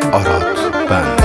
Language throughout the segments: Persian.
آراد بند.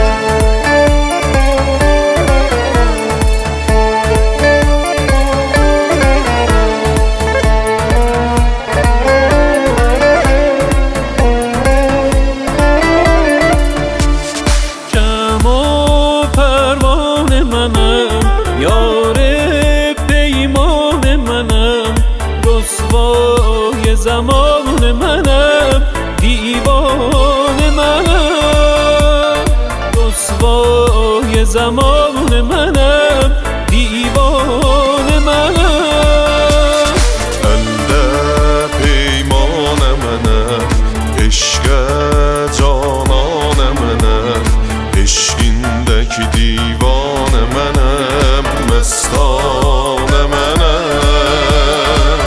شمع و پروانه منم، یار پیمان منم، رسوای زمان منم، دیوانه منم، رسوای زمان منم، دیوانه منم. بنده پیمان منم، عشق جانان منم، عشقیندeki دیوان منم، مستان منم.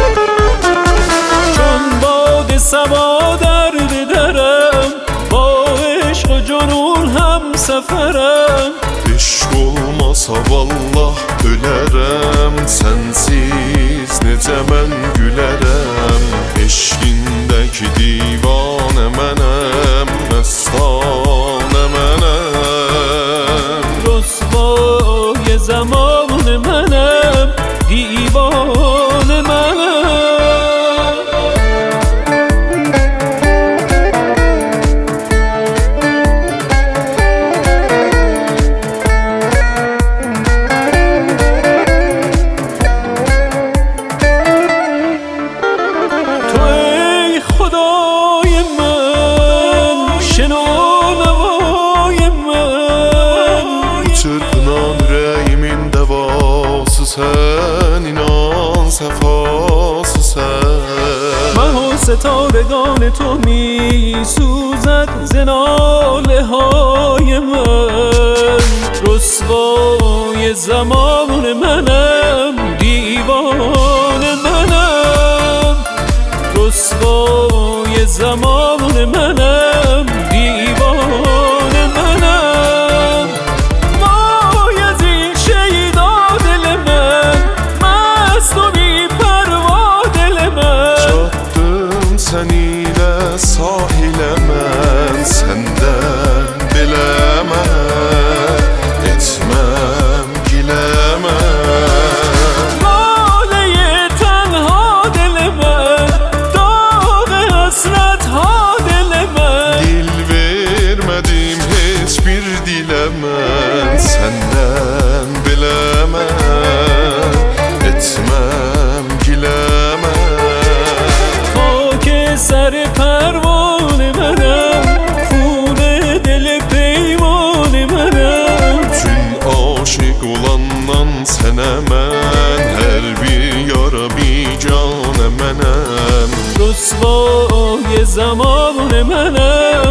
چون باد صبا در درم، با عشق و جنون هم سفرم. Eşq olmasa vallah ölərəm, sənsiz necə mən gülərəm. Eşqindəki divanə mənəm, məstanə mənəm. رسوای زمان منم، دیوانه منم. تو ای خدای من، شنو نوای من. Çırpınan ürəyimin dəvası sən, inan səfası sən. مه و ستارگان تو می سوزد ز ناله های من. رسوای زمان منم، دیوانه منم، رسوای زمان منم، دیوانه منم. بایزید شیدا دل من، مست و بی پروا دل من. Çatdım sən ilə sahilə mən, səndən biləmən, etməm giləmən. ناله تنها دل من، داغ حسرت ها دل من. Dil vermədim heç bir dilə mən, səndən biləmən, etməm giləmən. خاک سر پروان منم، خون دل پیمان منم. Çün aşiq olandan sənə mən, hər bir yara biganə mənəm. رسوای زمان منم،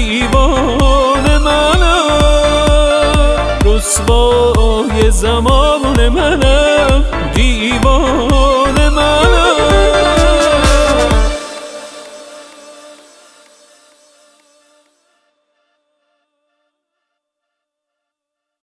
دیوانه منم، رسوای زمان